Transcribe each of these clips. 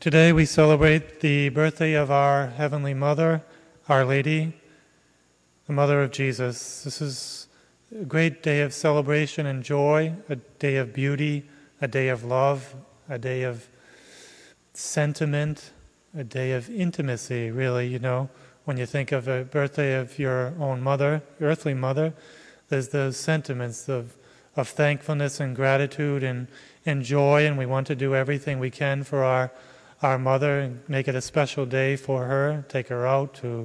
Today we celebrate the birthday of our Heavenly Mother, Our Lady, the Mother of Jesus. This is a great day of celebration and joy, a day of beauty, a day of love, a day of sentiment, a day of intimacy, really, When you think of a birthday of your own mother, your earthly mother, there's those sentiments of thankfulness and gratitude and joy, and we want to do everything we can for our mother and make it a special day for her, take her out to,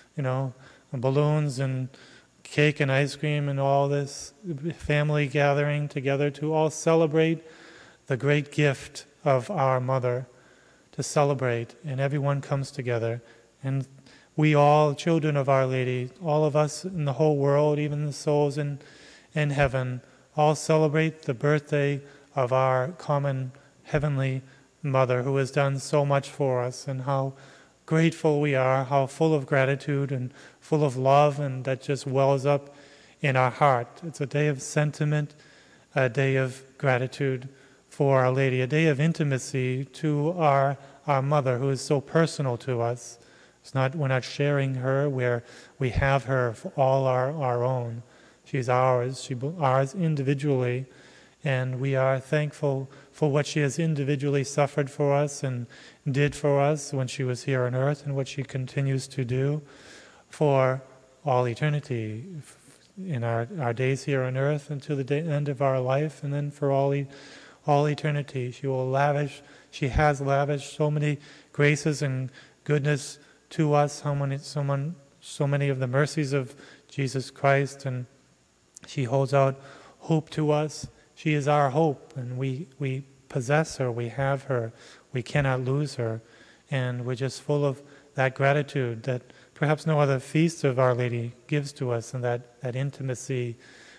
balloons and cake and ice cream and all this family gathering together to all celebrate the great gift of our mother, to celebrate, and everyone comes together. And we all, children of Our Lady, all of us in the whole world, even the souls in heaven, all celebrate the birthday of our common heavenly Mother who has done so much for us, and how grateful we are, how full of gratitude and full of love, and that just wells up in our heart. It's a day of sentiment, a day of gratitude for Our Lady, a day of intimacy to our Mother who is so personal to us. We're not sharing her where we have her for all our own. She's ours, ours individually, and we are thankful for what she has individually suffered for us and did for us when she was here on earth, and what she continues to do for all eternity, in our days here on earth until the end of our life, and then for all eternity. She has lavished so many graces and goodness to us, so many of the mercies of Jesus Christ, and she holds out hope to us. She is our hope, and we possess her, we have her, we cannot lose her, and we're just full of that gratitude that perhaps no other feast of Our Lady gives to us, and that intimacy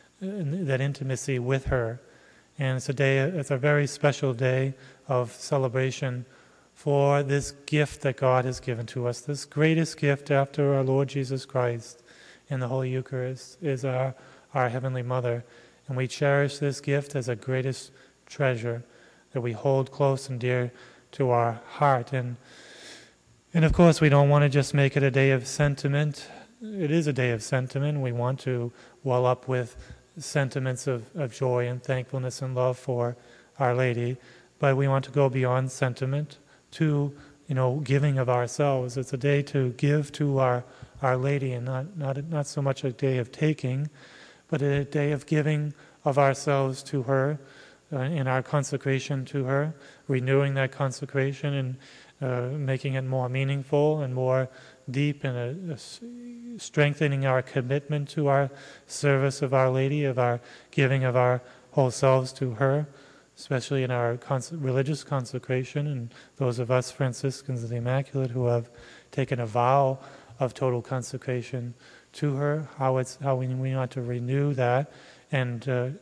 with her. And it's a very special day of celebration for this gift that God has given to us. This greatest gift after our Lord Jesus Christ in the Holy Eucharist is our Heavenly Mother. And we cherish this gift as a greatest treasure that we hold close and dear to our heart. And of course, we don't want to just make it a day of sentiment. It is a day of sentiment. We want to well up with sentiments of joy and thankfulness and love for Our Lady. But we want to go beyond sentiment to, giving of ourselves. It's a day to give to our Lady, and not so much a day of taking, but a day of giving of ourselves to her in our consecration to her, renewing that consecration and making it more meaningful and more deep, and strengthening our commitment to our service of Our Lady, of our giving of our whole selves to her, especially in our religious consecration, and those of us Franciscans of the Immaculate who have taken a vow of total consecration to her, how we want to renew that and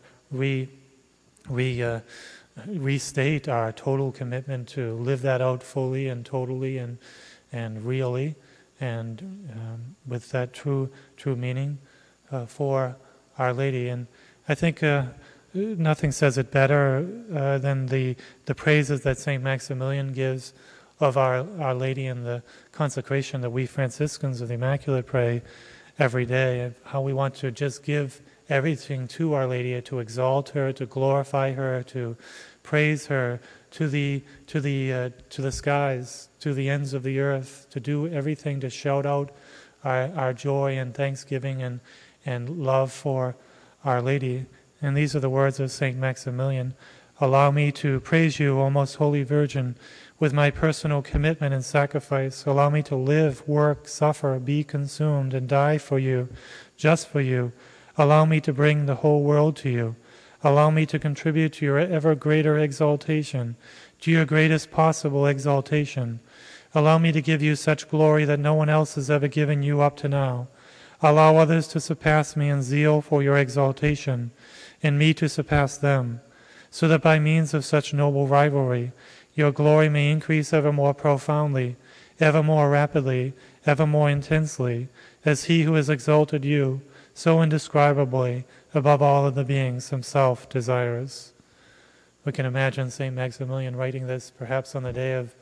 restate our total commitment to live that out fully and totally and really, and with that true meaning for Our Lady. And I think nothing says it better than the praises that Saint Maximilian gives of Our Lady and the consecration that we Franciscans of the Immaculate pray every day, how we want to just give everything to Our Lady, to exalt her, to glorify her, to praise her to the skies, to the ends of the earth, to do everything to shout out our joy and thanksgiving and love for Our Lady. And these are the words of Saint Maximilian: "Allow me to praise you, O most holy Virgin, with my personal commitment and sacrifice. Allow me to live, work, suffer, be consumed, and die for you, just for you. Allow me to bring the whole world to you. Allow me to contribute to your ever greater exaltation, to your greatest possible exaltation. Allow me to give you such glory that no one else has ever given you up to now. Allow others to surpass me in zeal for your exaltation, and me to surpass them, so that by means of such noble rivalry, your glory may increase ever more profoundly, ever more rapidly, ever more intensely, as he who has exalted you so indescribably above all other beings himself desires." We can imagine St. Maximilian writing this perhaps on the day of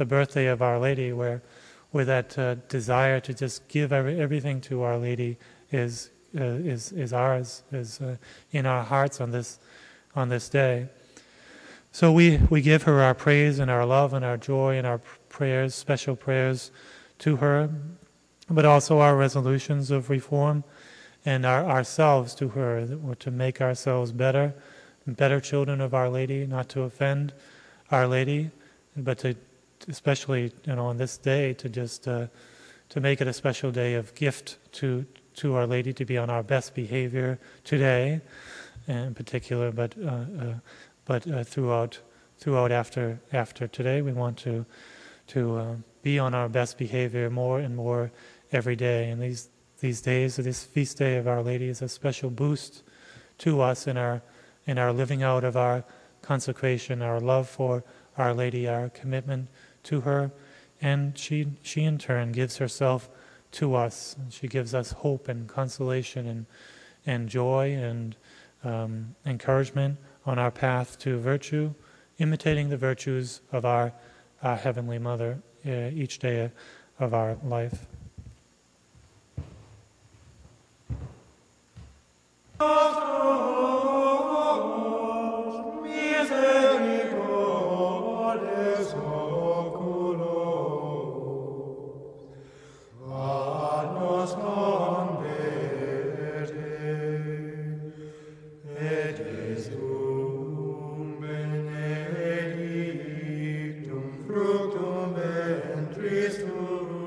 the birthday of Our Lady, where that desire to just give everything to Our Lady is ours, is in our hearts on this day. So we give her our praise and our love and our joy and our prayers, special prayers to her, but also our resolutions of reform and ourselves to her, to make ourselves better children of Our Lady, not to offend Our Lady, but to, especially on this day, to just to make it a special day of gift to Our Lady, to be on our best behavior today, in particular, but throughout after today, we want to be on our best behavior more and more every day. And these days, this feast day of Our Lady is a special boost to us in our living out of our consecration, our love for Our Lady, our commitment to her, and she in turn gives herself to us. And she gives us hope and consolation and joy and encouragement on our path to virtue, imitating the virtues of our Heavenly Mother each day of our life. Fructum ventris tuum.